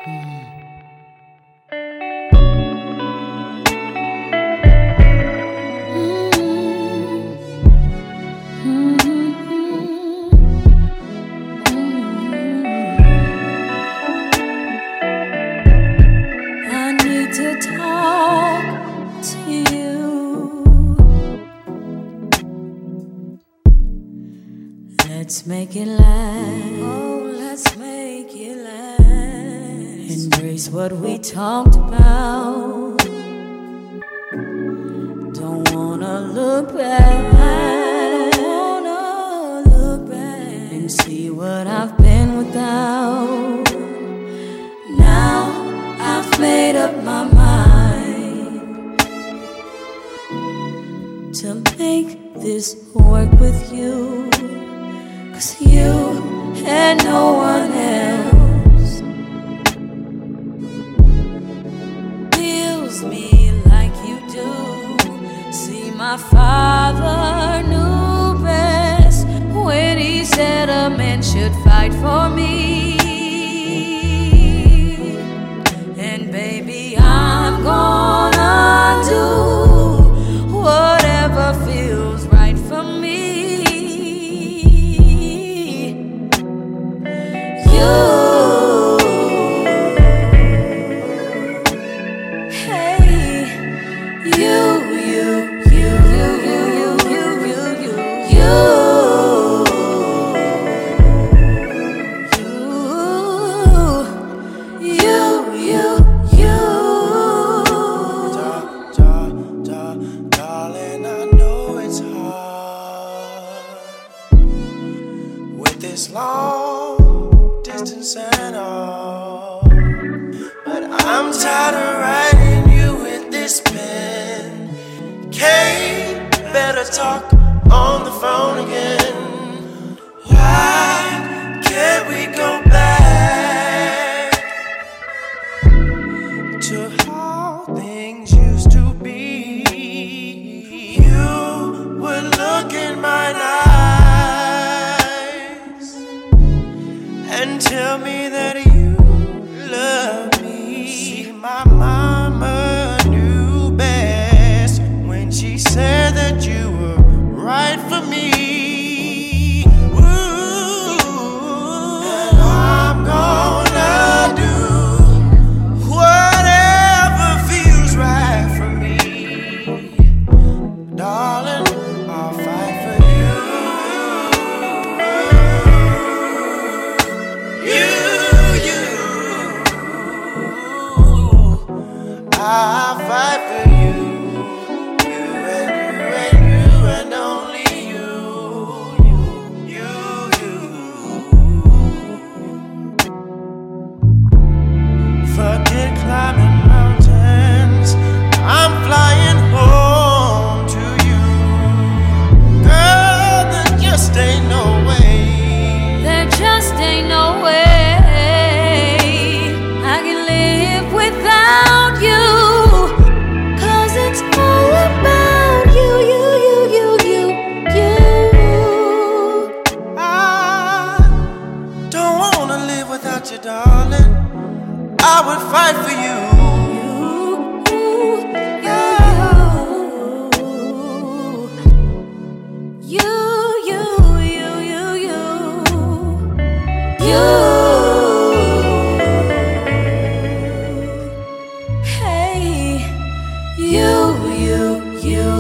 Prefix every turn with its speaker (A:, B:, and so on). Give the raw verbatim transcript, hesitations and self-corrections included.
A: Let's make it last.
B: Oh, let's make it last.
A: Embrace what we talked about. Don't wanna look back.
B: I don't wanna look back
A: and see what I've been without.
B: Now I've made up my mind
A: to make this work with you. 'Cause you and no one else
B: feels me like you do.
A: See, my father knew best when he said a man should fight for me. And baby, I'm gonna do whatever feels right for me.
C: This long distance and all, but I'm tired of writing you with this pen. Can't better talk on the phone again. Why can't we go back to how things used to be? You would look in my eyes and tell me that you love me. See, my mama knew best when she said that you were right for me. Ooh, and I'm gonna do whatever feels right for me, darling. I'll fight for you. I'll fight for you, you and you and you and only you, you, you, you. Forget climbing mountains, I'm flying home to you. Girl, there just ain't no way.
A: There just ain't no way I can live without you.
C: You, darling, I would fight for you.
A: You, you, you, you, you, you. Hey, you, you, you.